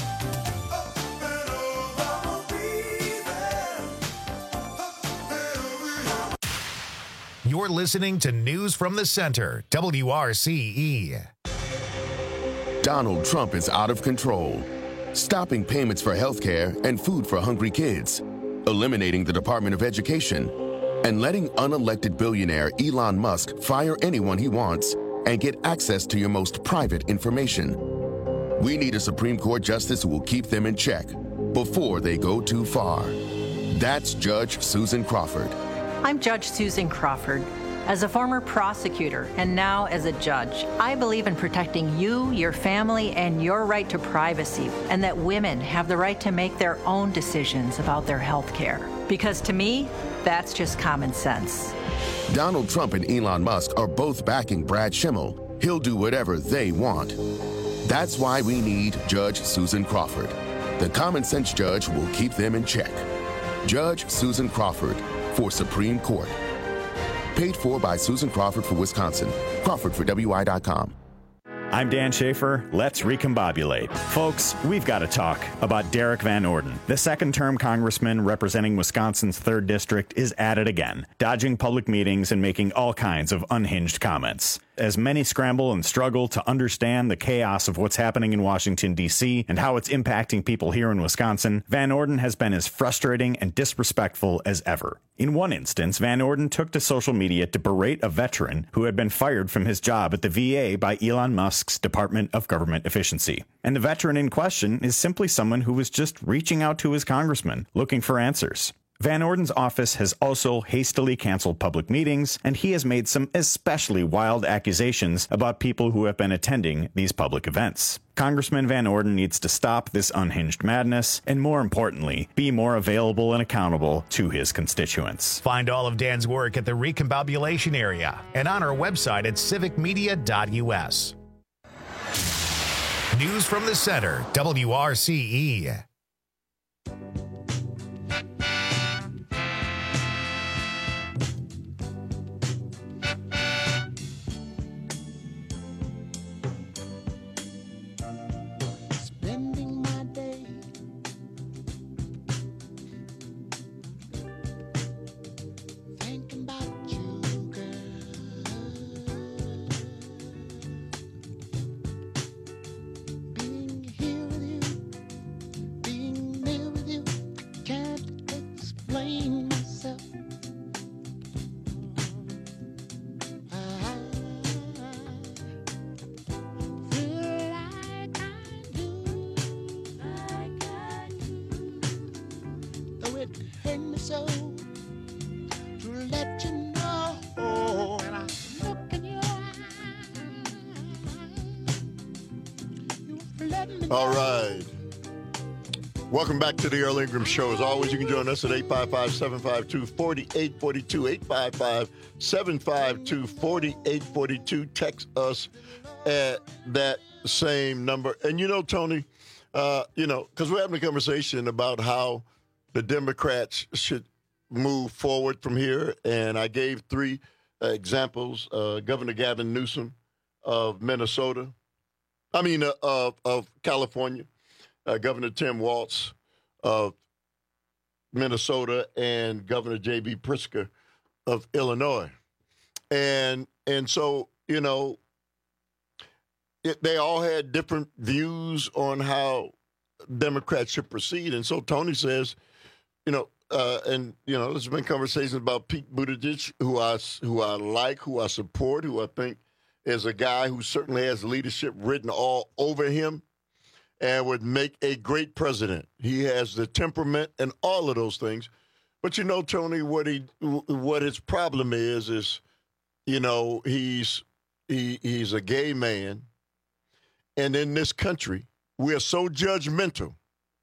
S4: You're listening to News from the Center, W R C E.
S3: Donald Trump is out of control, stopping payments for health care and food for hungry kids, eliminating the Department of Education, and letting unelected billionaire Elon Musk fire anyone he wants and get access to your most private information. We need a Supreme Court justice who will keep them in check before they go too far. That's Judge Susan Crawford.
S5: I'm Judge Susan Crawford. As a former prosecutor and now as a judge, I believe in protecting you, your family, and your right to privacy, and that women have the right to make their own decisions about their health care. Because to me, that's just common sense.
S3: Donald Trump and Elon Musk are both backing Brad Schimmel. He'll do whatever they want. That's why we need Judge Susan Crawford, the common sense judge who will keep them in check. Judge Susan Crawford for Supreme Court. Paid for by Susan Crawford for Wisconsin. Crawford for W I dot com.
S6: I'm Dan Schaefer. Let's recombobulate. Folks, we've got to talk about Derek Van Orden. The second-term congressman representing Wisconsin's third District is at it again, dodging public meetings and making all kinds of unhinged comments. As many scramble and struggle to understand the chaos of what's happening in Washington, D C, and how it's impacting people here in Wisconsin, Van Orden has been as frustrating and disrespectful as ever. In one instance, Van Orden took to social media to berate a veteran who had been fired from his job at the V A by Elon Musk's Department of Government Efficiency. And the veteran in question is simply someone who was just reaching out to his congressman, looking for answers. Van Orden's office has also hastily canceled public meetings, and he has made some especially wild accusations about people who have been attending these public events. Congressman Van Orden needs to stop this unhinged madness, and more importantly, be more available and accountable to his constituents.
S4: Find all of Dan's work at the Recombobulation Area and on our website at civic media dot u s. News from the Center, W R C E.
S13: All right. Welcome back to the Earl Ingram Show. As always, you can join us at eight five five, seven five two, four eight four two, eight five five, seven five two, four eight four two. Text us at that same number. And you know, Tony, uh, you know, because we're having a conversation about how the Democrats should move forward from here. And I gave three uh, examples. Uh, Governor Gavin Newsom of Minnesota. I mean, uh, of, of California, uh, Governor Tim Walz of Minnesota, and Governor J B. Pritzker of Illinois. And and so, you know, it, they all had different views on how Democrats should proceed. And so Tony says, you know, uh, and, you know, there's been conversations about Pete Buttigieg, who I, who I like, who I support, who I think is a guy who certainly has leadership written all over him and would make a great president. He has the temperament and all of those things. But, you know, Tony, what he what his problem is, is, you know, he's he he's a gay man. And in this country, we are so judgmental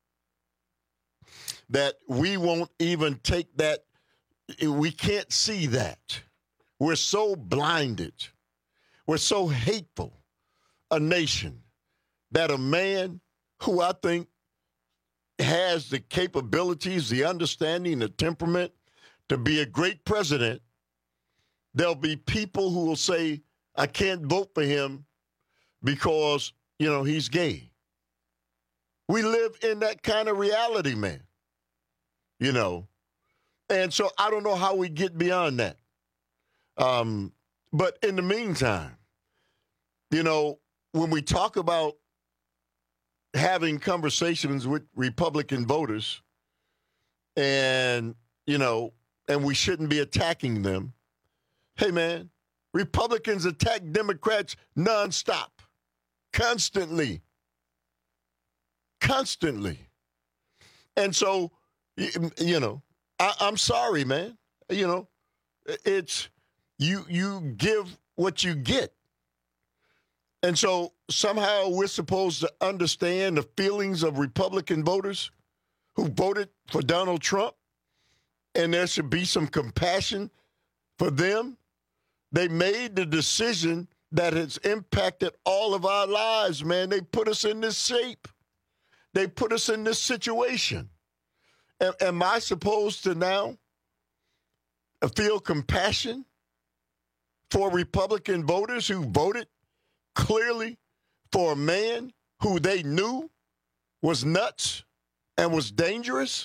S13: that we won't even take that. We can't see that. We're so blinded. We're so hateful a nation that a man who I think has the capabilities, the understanding, the temperament to be a great president, there'll be people who will say, I can't vote for him because, you know, he's gay. We live in that kind of reality, man. You know, and so I don't know how we get beyond that. Um, but in the meantime, you know, when we talk about having conversations with Republican voters and, you know, and we shouldn't be attacking them. Hey, man, Republicans attack Democrats nonstop, constantly, constantly. And so, you know, I, I'm sorry, man. You know, it's you, you give what you get. And so somehow we're supposed to understand the feelings of Republican voters who voted for Donald Trump, and there should be some compassion for them. They made the decision that has impacted all of our lives, man. They put us in this shape. They put us in this situation. Am, am I supposed to now feel compassion for Republican voters who voted clearly for a man who they knew was nuts and was dangerous?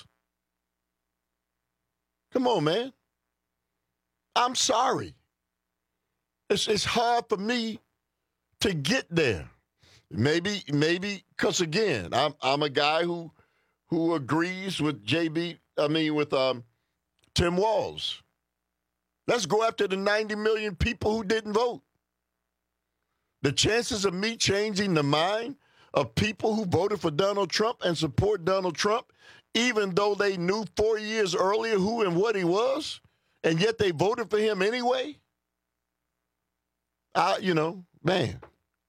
S13: Come on, man. I'm sorry. It's it's hard for me to get there. Maybe, maybe, because again, I'm I'm a guy who who agrees with J B. I mean, with um, Tim Walz. Let's go after the ninety million people who didn't vote. The chances of me changing the mind of people who voted for Donald Trump and support Donald Trump, even though they knew four years earlier who and what he was, and yet they voted for him anyway. I, you know, man.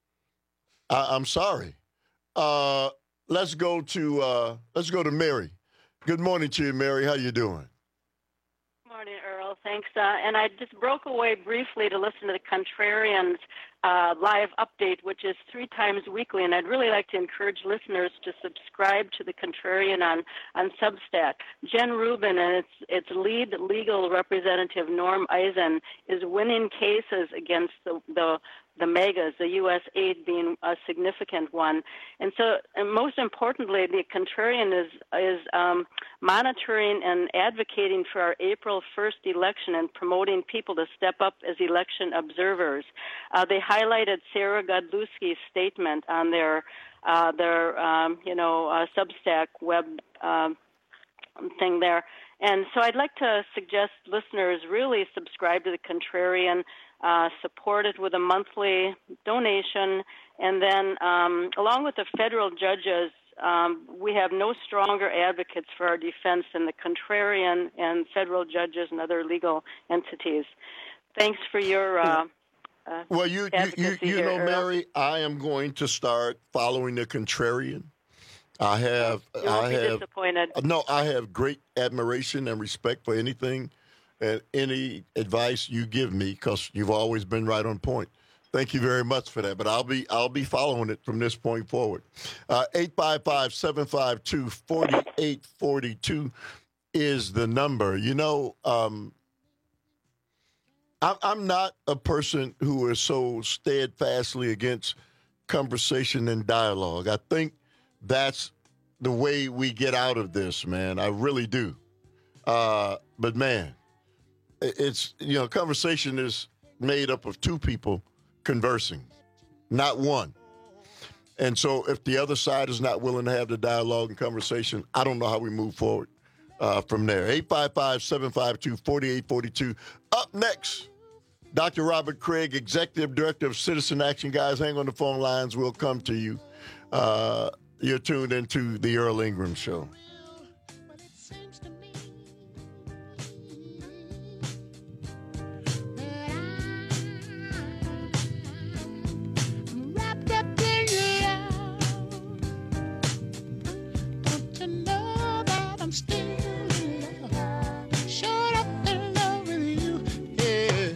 S13: I, I'm sorry. Uh, let's go to uh, let's go to Mary. Good morning to you, Mary. How you doing?
S23: Morning, Earl. Thanks. Uh, and I just broke away briefly to listen to the Contrarians uh, live update, which is three times weekly. And I'd really like to encourage listeners to subscribe to the Contrarian on, on Substack. Jen Rubin and its its lead legal representative, Norm Eisen, is winning cases against the the the megas, the U S aid being a significant one. And so, and most importantly, the Contrarian is is um, monitoring and advocating for our April first election and promoting people to step up as election observers. Uh, they highlighted Sarah Godlewski's statement on their uh, their um, you know uh, Substack web um, thing there. And so I'd like to suggest listeners really subscribe to the Contrarian, uh, support it with a monthly donation, and then um, along with the federal judges, um, we have no stronger advocates for our defense than the Contrarian and federal judges and other legal entities. Thanks for your uh, uh,
S13: well, you you, you, you
S23: here,
S13: know,
S23: Earl.
S13: Mary, I am going to start following the Contrarian. I have,
S23: You won't
S13: I
S23: be
S13: have,
S23: disappointed.
S13: no, I have great admiration and respect for anything and any advice you give me because you've always been right on point. Thank you very much for that. But I'll be, I'll be following it from this point forward. Uh, eight five five, seven five two, four eight four two is the number. You know, um, I'm, I'm not a person who is so steadfastly against conversation and dialogue. I think that's the way we get out of this, man. I really do. Uh, but, man, it's, you know, conversation is made up of two people conversing, not one. And so if the other side is not willing to have the dialogue and conversation, I don't know how we move forward uh, from there. eight five five, seven five two, four eight four two. Up next, Doctor Robert Craig, Executive Director of Citizen Action. Guys, hang on the phone lines. We'll come to you. Uh, you're tuned into the Earl Ingram Show.
S15: Wrapped up in your love. Don't you know that I'm still in love? Showed up in love with you, yeah.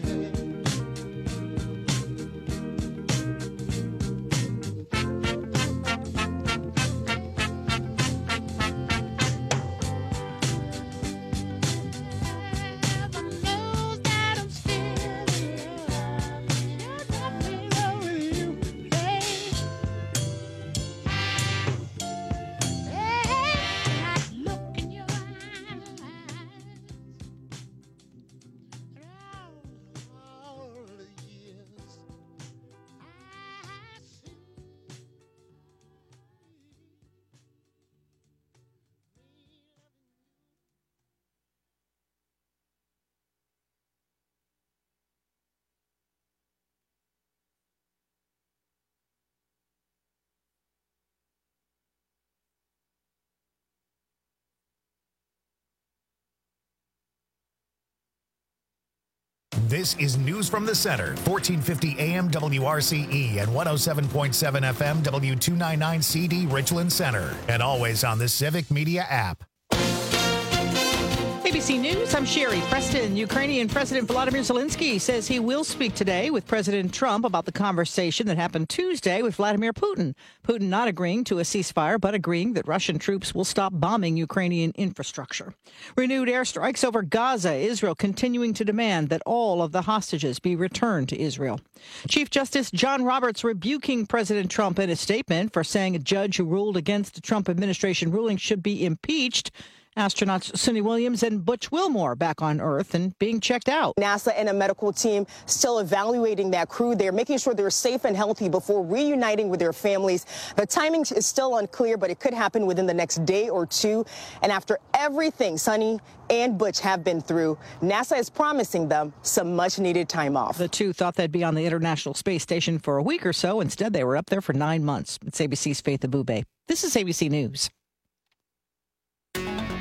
S4: This is News from the Center, fourteen fifty A M W R C E and one oh seven point seven F M W two ninety-nine C D Richland Center, and always on the Civic Media app.
S1: Hey,
S7: A B C News, I'm Sherry Preston. Ukrainian President Volodymyr Zelensky says he will speak today with President Trump about the conversation that happened Tuesday with Vladimir Putin. Putin not agreeing to a ceasefire, but agreeing that Russian troops will stop bombing Ukrainian infrastructure. Renewed airstrikes over Gaza, Israel continuing to demand that all of the hostages be returned to Israel. Chief Justice John Roberts rebuking President Trump in a statement for saying a judge who ruled against the Trump administration ruling should be impeached. Astronauts Suni Williams and Butch Wilmore back on Earth and being checked out.
S9: NASA and a medical team still evaluating that crew. They're making sure they're safe and healthy before reuniting with their families. The timing is still unclear, but it could happen within the next day or two. And after everything Suni and Butch have been through, NASA is promising them some much-needed time off.
S7: The two thought they'd be on the International Space Station for a week or so. Instead, they were up there for nine months. It's A B C's Faith Abube. This is A B C News.